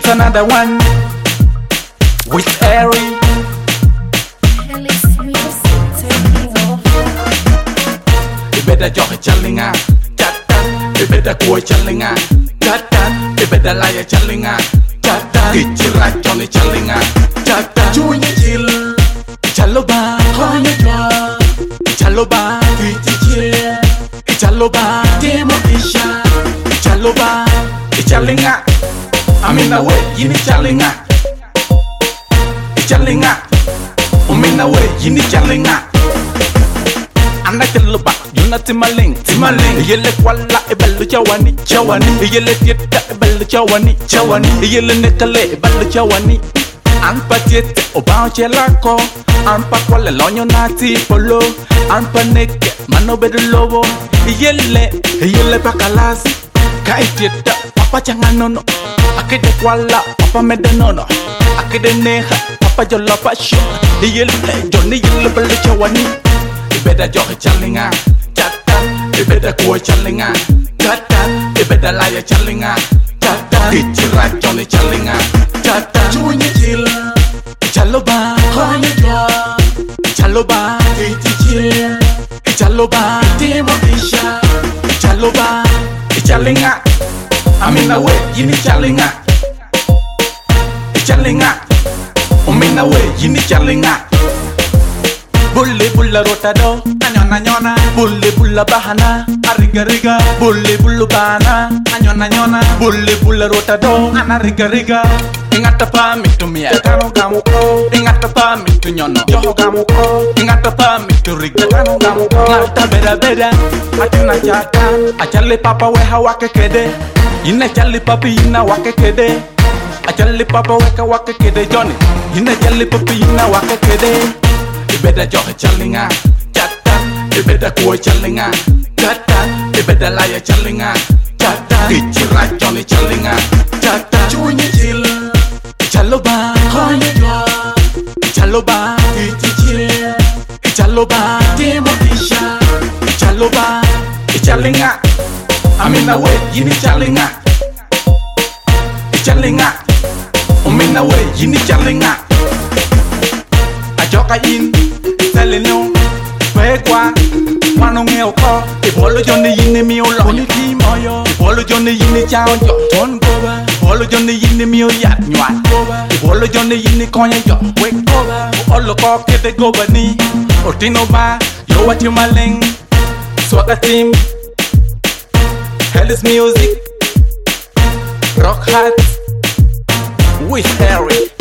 another one with Harry. You better joke challinga, you better go challinga, you better lie challinga, get you right Johnny challinga, join chill, chaloba, chaloba, chaloba, demo isha, chaloba, challinga. I'm in the way, you need challinga, challinga. I'm in the way, you need challinga. I'm not a luba, you're not Timaling, Yele Kuala, Ebelu Chawani, Yele Tieta, Ebelu Chawani, Yele Nekale, Ebelu Chawani, and Patiet, Obanchelaco, and Paquale Lonyo Nati, Polo, and Panek, Manobedu Lobo, Yele Pacalas, Kaitieta, Papa Changanono, Akede Kuala, Papa Medanono, Akede Neha, Papa Jolapa Show, Yele, Johnny Yele Belu Chawani. You better joke challinga, chata. You better go challinga, chata. You better lie challinga, chata. Get you right Johnny challinga, chata. Join your chill, chaloba, chaloba, chill, chaloba, demo isha, chaloba, challinga. I'm in the way, you need challinga, challinga. I'm in the way, you need challinga. Bulle bulla rotado, anyona, bulle bulla bahana, ariga, bulle bullu bana, anyona, bulle bulla rotado, anariga. Ingata pa mitu mia, kano gamu ko. Ingata pa mitu nyono, yoho gamu ko. Ingata pa mitu riga, kano gamu ko. Ngata beda, atina chata, achale papa weha wake kede, ina chale papi ina wake kede, achale papa wake kede Johnny, ina chale papi ina wake kede. You better joke challinga, chata. You better go challinga, chata. You better lie challinga, chata. Get you right Johnny challinga, chata. Join your chill, chaloba, chaloba, chill, chaloba, demo isha, chaloba, challinga. I'm in the way, you need challinga, challinga. I'm in the way, you need challinga. Joka in, selling no, Pegua, one on your car, if all of Johnny in the meal, only team or your, if all of Johnny in the town, don't go over, if all of Johnny in the meal, yat, you are over, if all of Johnny in the corner, wake over, all the cock at the go bunny, or Tinova, you what you maling, swagger team, hell is music, rock hard, with Harry.